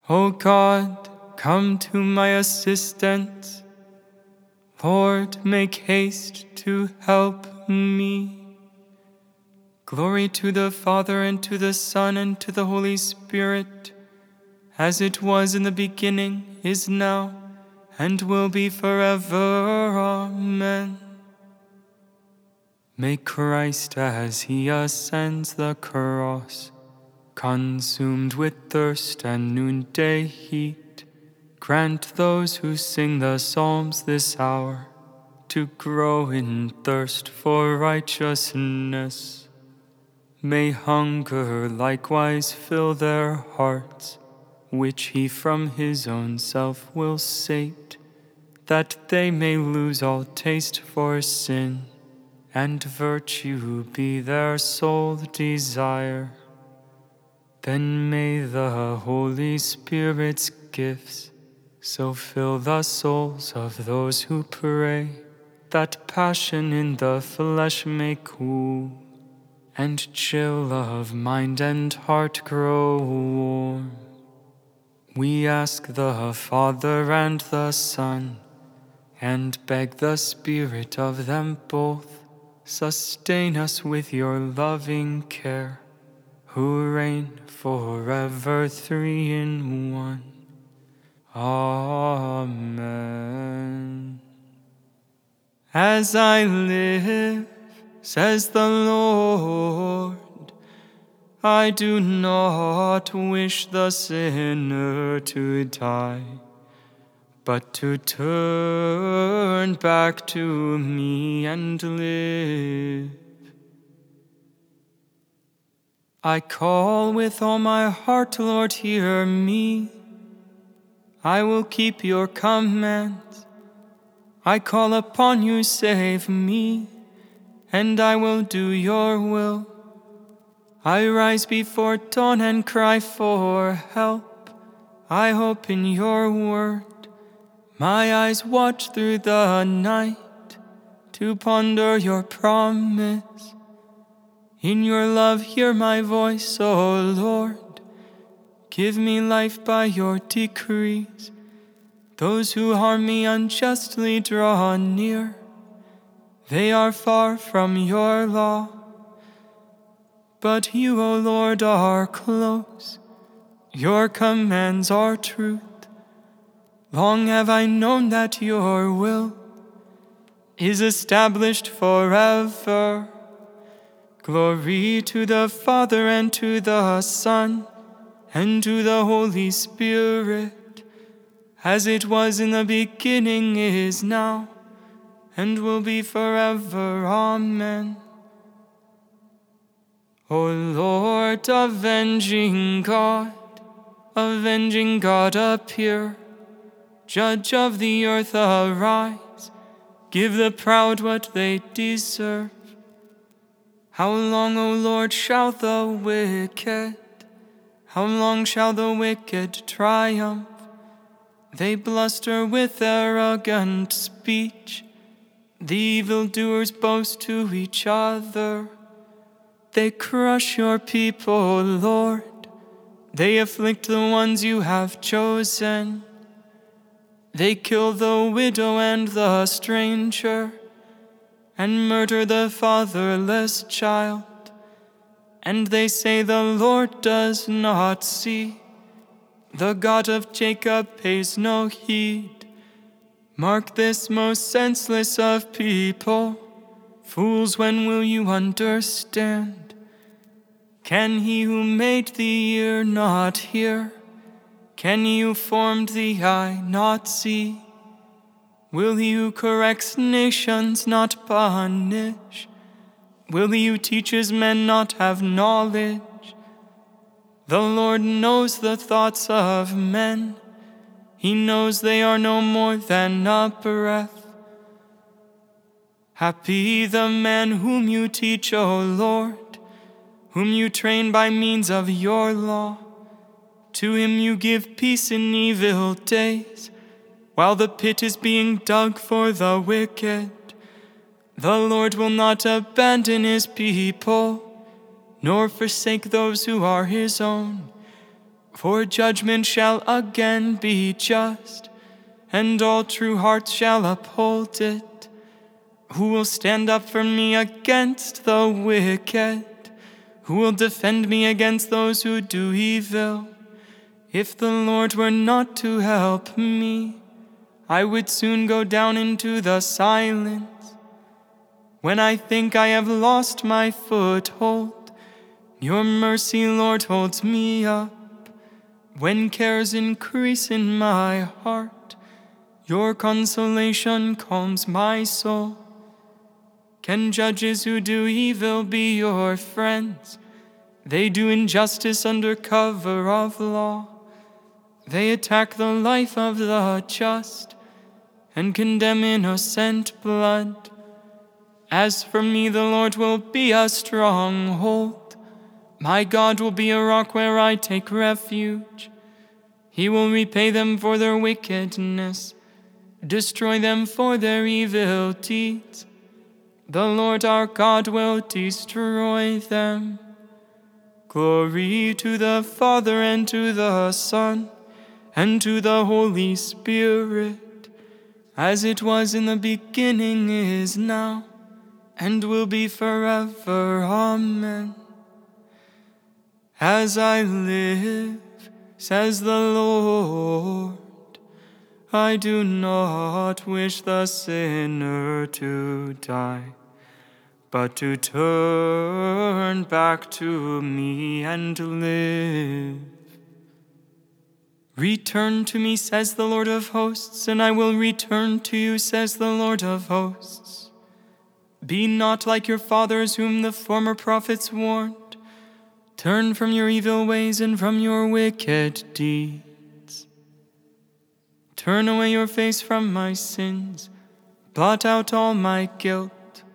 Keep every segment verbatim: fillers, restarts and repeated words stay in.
O God, come to my assistance. Lord, make haste to help me. Glory to the Father, and to the Son, and to the Holy Spirit, as it was in the beginning, is now, and will be forever. Amen. May Christ, as he ascends the cross, consumed with thirst and noonday heat, grant those who sing the psalms this hour to grow in thirst for righteousness. May hunger likewise fill their hearts, which he from his own self will sate, that they may lose all taste for sin, and virtue be their sole desire. Then may the Holy Spirit's gifts so fill the souls of those who pray, that passion in the flesh may cool, and chill of mind and heart grow warm. We ask the Father and the Son, and beg the Spirit of them both, sustain us with your loving care, who reign forever three in one. Amen. As I live, says the Lord, I do not wish the sinner to die, but to turn back to me and live. I call with all my heart, Lord, hear me. I will keep your commands. I call upon you, save me, and I will do your will. I rise before dawn and cry for help. I hope in your word. My eyes watch through the night to ponder your promise. In your love hear my voice, O Lord. Give me life by your decrees. Those who harm me unjustly draw near. They are far from your law. But you, O Lord, are close. Your commands are truth. Long have I known that your will is established forever. Glory to the Father, and to the Son, and to the Holy Spirit, as it was in the beginning, is now, and will be forever. Amen. O Lord, avenging God, avenging God, appear. Judge of the earth, arise. Give the proud what they deserve. How long, O Lord, shall the wicked, how long shall the wicked triumph? They bluster with arrogant speech. The evildoers boast to each other. They crush your people, Lord. They afflict the ones you have chosen. They kill the widow and the stranger, and murder the fatherless child. And they say the Lord does not see. The God of Jacob pays no heed. Mark this most senseless of people. Fools, when will you understand? Can he who made the ear not hear? Can he who formed the eye not see? Will he who corrects nations not punish? Will he who teaches men not have knowledge? The Lord knows the thoughts of men. He knows they are no more than a breath. Happy the man whom you teach, O Lord, whom you train by means of your law. To him you give peace in evil days, while the pit is being dug for the wicked. The Lord will not abandon his people, nor forsake those who are his own. For judgment shall again be just, and all true hearts shall uphold it. Who will stand up for me against the wicked? Who will defend me against those who do evil? If the Lord were not to help me, I would soon go down into the silence. When I think I have lost my foothold, your mercy, Lord, holds me up. When cares increase in my heart, your consolation calms my soul. Can judges who do evil be your friends? They do injustice under cover of law. They attack the life of the just and condemn innocent blood. As for me, the Lord will be a stronghold. My God will be a rock where I take refuge. He will repay them for their wickedness, destroy them for their evil deeds. The Lord our God will destroy them. Glory to the Father and to the Son and to the Holy Spirit, as it was in the beginning, is now, and will be forever. Amen. As I live, says the Lord, I do not wish the sinner to die, but to turn back to me and live. Return to me, says the Lord of hosts, and I will return to you, says the Lord of hosts. Be not like your fathers whom the former prophets warned. Turn from your evil ways and from your wicked deeds. Turn away your face from my sins. Blot out all my guilt.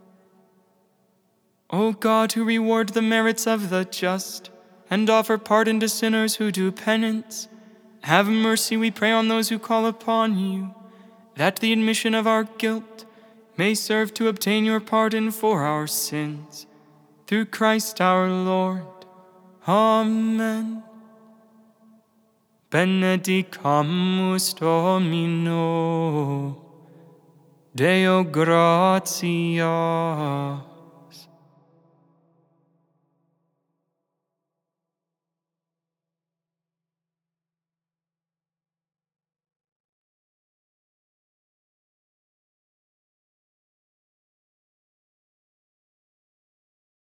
O God, who reward the merits of the just and offer pardon to sinners who do penance, have mercy, we pray, on those who call upon you, that the admission of our guilt may serve to obtain your pardon for our sins. Through Christ our Lord. Amen. Benedicamus Domino, Deo gratia.